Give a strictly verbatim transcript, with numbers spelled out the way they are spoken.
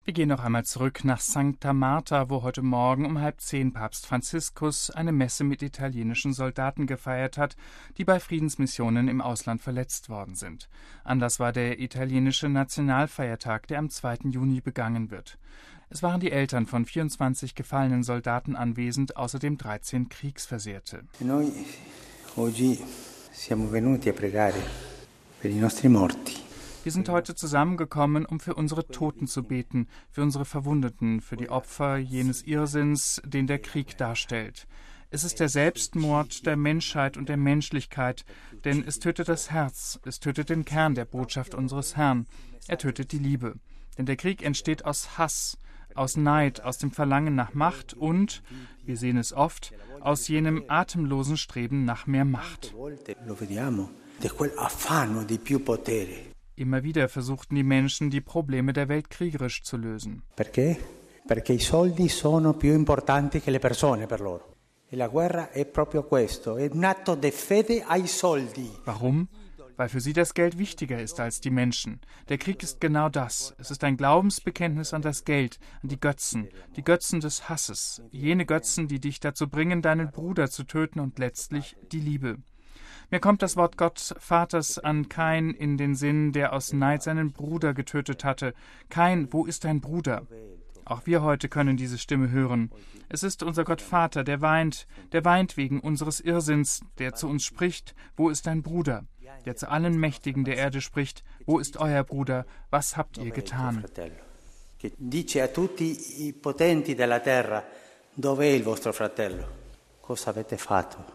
Wir gehen noch einmal zurück nach Sancta Marta, wo heute Morgen um halb zehn Papst Franziskus eine Messe mit italienischen Soldaten gefeiert hat, die bei Friedensmissionen im Ausland verletzt worden sind. Anlass war der italienische Nationalfeiertag, der am zweiten Juni begangen wird. Es waren die Eltern von vierundzwanzig gefallenen Soldaten anwesend, außerdem dreizehn Kriegsversehrte. Noi oggi siamo venuti a pregare per i nostri morti. Wir sind heute zusammengekommen, um für unsere Toten zu beten, für unsere Verwundeten, für die Opfer jenes Irrsinns, den der Krieg darstellt. Es ist der Selbstmord der Menschheit und der Menschlichkeit, denn es tötet das Herz, es tötet den Kern der Botschaft unseres Herrn. Er tötet die Liebe. Denn der Krieg entsteht aus Hass, aus Neid, aus dem Verlangen nach Macht und, wir sehen es oft, aus jenem atemlosen Streben nach mehr Macht. Immer wieder versuchten die Menschen, die Probleme der Welt kriegerisch zu lösen. Perché? Perché i soldi sono più importanti che le persone per loro. E la guerra è proprio questo, è un atto di fede ai soldi. Warum? Weil für sie das Geld wichtiger ist als die Menschen. Der Krieg ist genau das. Es ist ein Glaubensbekenntnis an das Geld, an die Götzen, die Götzen des Hasses, jene Götzen, die dich dazu bringen, deinen Bruder zu töten und letztlich die Liebe. Mir kommt das Wort Gott Vaters an Kain in den Sinn, der aus Neid seinen Bruder getötet hatte. Kain, wo ist dein Bruder? Auch wir heute können diese Stimme hören. Es ist unser Gott Vater, der weint, der weint wegen unseres Irrsinns, der zu uns spricht, wo ist dein Bruder? Der zu allen Mächtigen der Erde spricht, wo ist euer Bruder? Was habt ihr getan? Che dice a tutti i potenti della terra, dove è il vostro fratello? Cosa avete fatto?